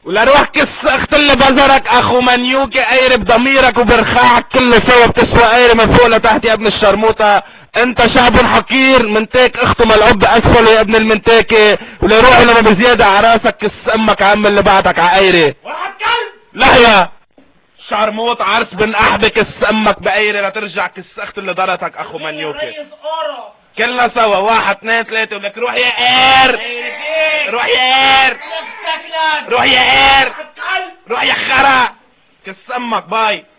ولا روح كس اخت اللي بزرك اخو منيوكي قيرب ضميرك وبرخاعك كله سوا بتسوى قيري من فوق لتحت يا ابن الشرموطة. انت شعب حقير، منتيك اخته ملعوب باسفله يا ابن المنتاكي، ولا روح لما بزيادة عراسك كس امك عم اللي بعتك عقيري. واحد كلب. لا يا شرموط عرس بن احبك كس امك بقيري لترجع كس اخت اللي ضرتك اخو منيوكي. كلنا سوا 1 2 3 ولك روح يا قير. روح يا قير. روح يا قير. روح يا خرا كس امك باي.